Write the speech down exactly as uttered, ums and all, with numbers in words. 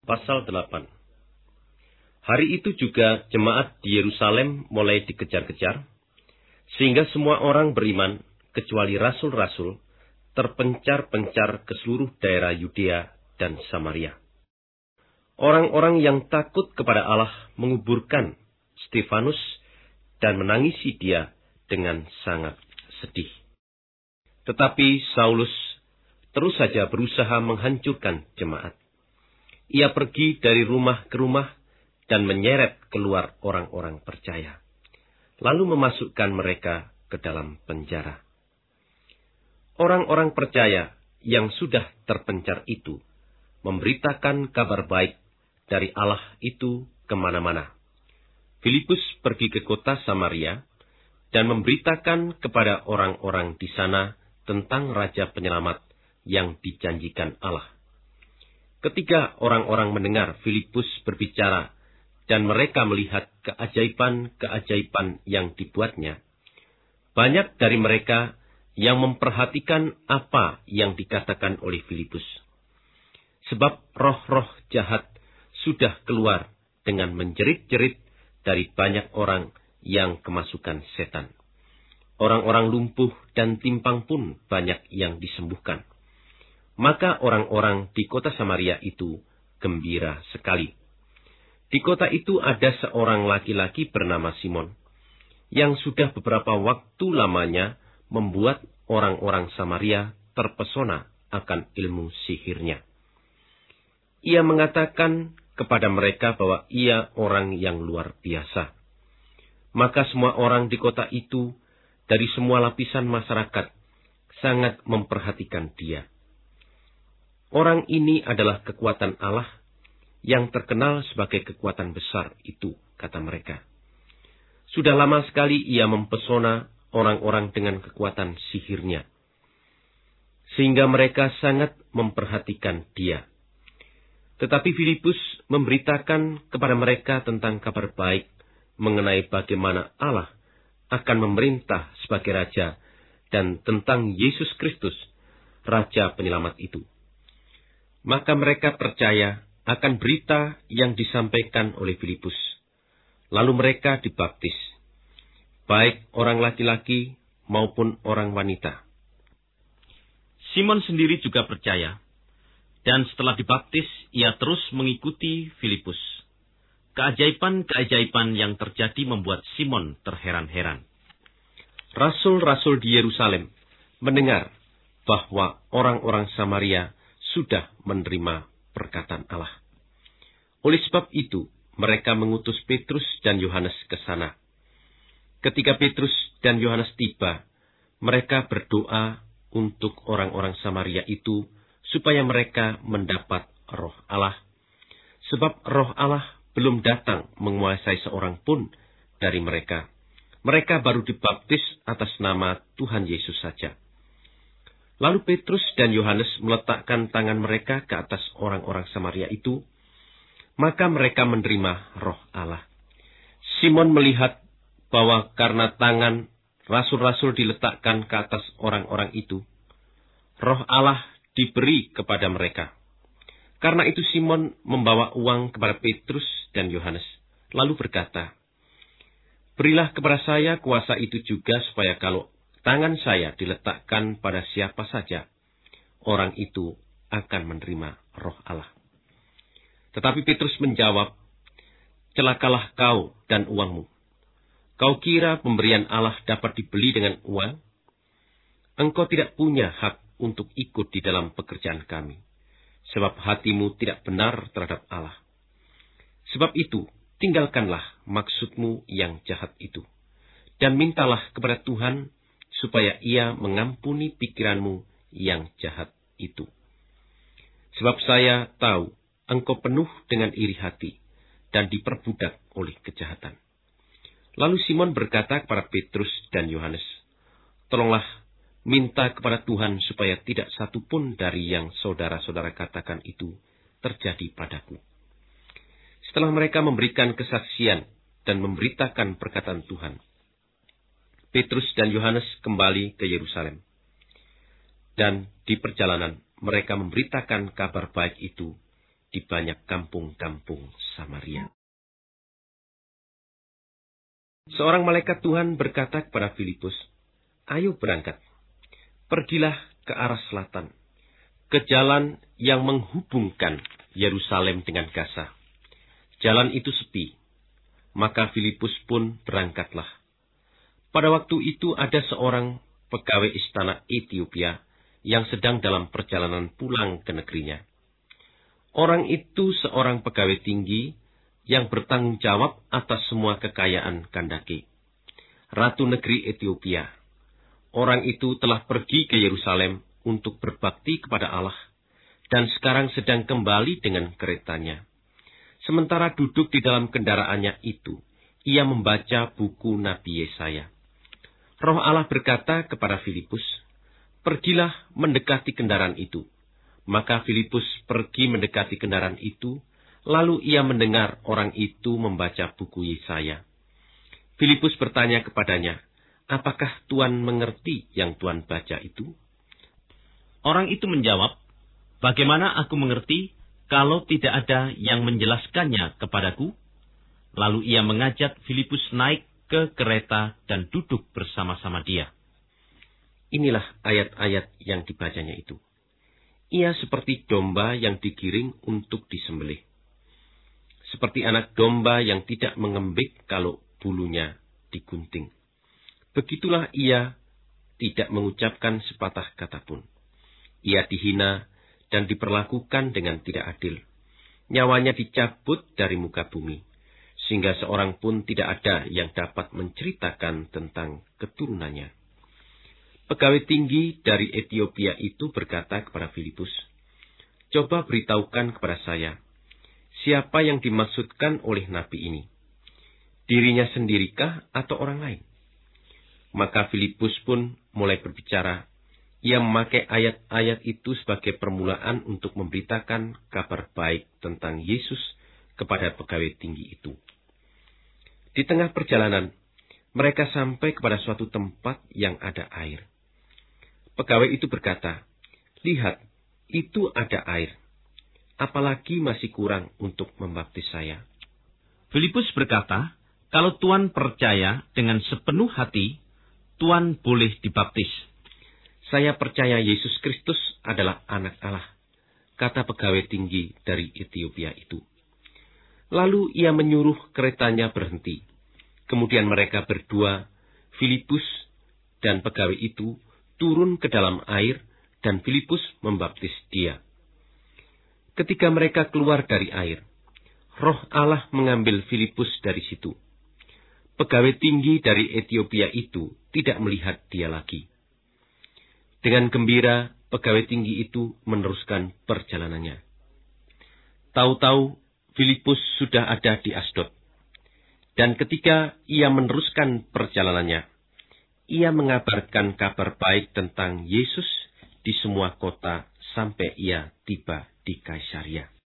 Pasal delapan. Hari itu juga jemaat di Yerusalem mulai dikejar-kejar, sehingga semua orang beriman, kecuali rasul-rasul, terpencar-pencar ke seluruh daerah Yudea dan Samaria. Orang-orang yang takut kepada Allah menguburkan Stefanus dan menangisi dia dengan sangat sedih. Tetapi Saulus terus saja berusaha menghancurkan jemaat. Ia pergi dari rumah ke rumah dan menyeret keluar orang-orang percaya, lalu memasukkan mereka ke dalam penjara. Orang-orang percaya yang sudah terpencar itu memberitakan kabar baik dari Allah itu kemana-mana. Filipus pergi ke kota Samaria dan memberitakan kepada orang-orang di sana tentang Raja Penyelamat yang dijanjikan Allah. Ketika orang-orang mendengar Filipus berbicara dan mereka melihat keajaiban-keajaiban yang dibuatnya, banyak dari mereka yang memperhatikan apa yang dikatakan oleh Filipus. Sebab roh-roh jahat sudah keluar dengan menjerit-jerit dari banyak orang yang kemasukan setan. Orang-orang lumpuh dan timpang pun banyak yang disembuhkan. Maka orang-orang di kota Samaria itu gembira sekali. Di kota itu ada seorang laki-laki bernama Simon, yang sudah beberapa waktu lamanya membuat orang-orang Samaria terpesona akan ilmu sihirnya. Ia mengatakan kepada mereka bahwa ia orang yang luar biasa. Maka semua orang di kota itu, dari semua lapisan masyarakat, sangat memperhatikan dia. Orang ini adalah kekuatan Allah yang terkenal sebagai kekuatan besar itu, kata mereka. Sudah lama sekali ia mempesona orang-orang dengan kekuatan sihirnya, sehingga mereka sangat memperhatikan dia. Tetapi Filipus memberitakan kepada mereka tentang kabar baik mengenai bagaimana Allah akan memerintah sebagai Raja dan tentang Yesus Kristus, Raja Penyelamat itu. Maka mereka percaya akan berita yang disampaikan oleh Filipus. Lalu mereka dibaptis, baik orang laki-laki maupun orang wanita. Simon sendiri juga percaya, dan setelah dibaptis, ia terus mengikuti Filipus. Keajaiban-keajaiban yang terjadi membuat Simon terheran-heran. Rasul-rasul di Yerusalem mendengar bahwa orang-orang Samaria sudah menerima perkataan Allah. Oleh sebab itu, mereka mengutus Petrus dan Yohanes ke sana. Ketika Petrus dan Yohanes tiba, mereka berdoa untuk orang-orang Samaria itu supaya mereka mendapat roh Allah. Sebab roh Allah belum datang menguasai seorang pun dari mereka. Mereka baru dibaptis atas nama Tuhan Yesus saja. Lalu Petrus dan Yohanes meletakkan tangan mereka ke atas orang-orang Samaria itu, maka mereka menerima roh Allah. Simon melihat bahwa karena tangan rasul-rasul diletakkan ke atas orang-orang itu, roh Allah diberi kepada mereka. Karena itu Simon membawa uang kepada Petrus dan Yohanes, lalu berkata, "Berilah kepada saya kuasa itu juga supaya kalau tangan saya diletakkan pada siapa saja, orang itu akan menerima roh Allah." Tetapi Petrus menjawab, "Celakalah kau dan uangmu. Kau kira pemberian Allah dapat dibeli dengan uang? Engkau tidak punya hak untuk ikut di dalam pekerjaan kami, sebab hatimu tidak benar terhadap Allah. Sebab itu, tinggalkanlah maksudmu yang jahat itu, dan mintalah kepada Tuhan supaya ia mengampuni pikiranmu yang jahat itu. Sebab saya tahu engkau penuh dengan iri hati dan diperbudak oleh kejahatan." Lalu Simon berkata kepada Petrus dan Yohanes, "Tolonglah minta kepada Tuhan supaya tidak satu pun dari yang saudara-saudara katakan itu terjadi padaku." Setelah mereka memberikan kesaksian dan memberitakan perkataan Tuhan, Petrus dan Yohanes kembali ke Yerusalem. Dan di perjalanan mereka memberitakan kabar baik itu di banyak kampung-kampung Samaria. Seorang malaikat Tuhan berkata kepada Filipus, "Ayo berangkat, pergilah ke arah selatan, ke jalan yang menghubungkan Yerusalem dengan Gaza. Jalan itu sepi." Maka Filipus pun berangkatlah. Pada waktu itu ada seorang pegawai istana Etiopia yang sedang dalam perjalanan pulang ke negerinya. Orang itu seorang pegawai tinggi yang bertanggung jawab atas semua kekayaan Kandake, ratu negeri Etiopia. Orang itu telah pergi ke Yerusalem untuk berbakti kepada Allah, dan sekarang sedang kembali dengan keretanya. Sementara duduk di dalam kendaraannya itu, ia membaca buku Nabi Yesaya. Roh Allah berkata kepada Filipus, "Pergilah mendekati kendaraan itu." Maka Filipus pergi mendekati kendaraan itu, lalu ia mendengar orang itu membaca buku Yesaya. Filipus bertanya kepadanya, "Apakah Tuan mengerti yang Tuan baca itu?" Orang itu menjawab, "Bagaimana aku mengerti kalau tidak ada yang menjelaskannya kepadaku?" Lalu ia mengajak Filipus naik ke kereta dan duduk bersama-sama dia. Inilah ayat-ayat yang dibacanya itu. Ia seperti domba yang digiring untuk disembelih. Seperti anak domba yang tidak mengembik kalau bulunya digunting. Begitulah ia tidak mengucapkan sepatah kata pun. Ia dihina dan diperlakukan dengan tidak adil. Nyawanya dicabut dari muka bumi, sehingga seorang pun tidak ada yang dapat menceritakan tentang keturunannya. Pegawai tinggi dari Etiopia itu berkata kepada Filipus, "Coba beritahukan kepada saya, siapa yang dimaksudkan oleh nabi ini? Dirinya sendirikah atau orang lain?" Maka Filipus pun mulai berbicara. Ia memakai ayat-ayat itu sebagai permulaan untuk memberitakan kabar baik tentang Yesus kepada pegawai tinggi itu. Di tengah perjalanan, mereka sampai kepada suatu tempat yang ada air. Pegawai itu berkata, "Lihat, itu ada air. Apalagi masih kurang untuk membaptis saya?" Filipus berkata, "Kalau Tuan percaya dengan sepenuh hati, Tuan boleh dibaptis." "Saya percaya Yesus Kristus adalah anak Allah," kata pegawai tinggi dari Etiopia itu. Lalu ia menyuruh keretanya berhenti. Kemudian mereka berdua, Filipus dan pegawai itu, turun ke dalam air dan Filipus membaptis dia. Ketika mereka keluar dari air, Roh Allah mengambil Filipus dari situ. Pegawai tinggi dari Etiopia itu tidak melihat dia lagi. Dengan gembira, pegawai tinggi itu meneruskan perjalanannya. Tahu-tahu, Filipus sudah ada di Asdod. Dan ketika ia meneruskan perjalanannya, ia mengabarkan kabar baik tentang Yesus di semua kota sampai ia tiba di Kaisaria.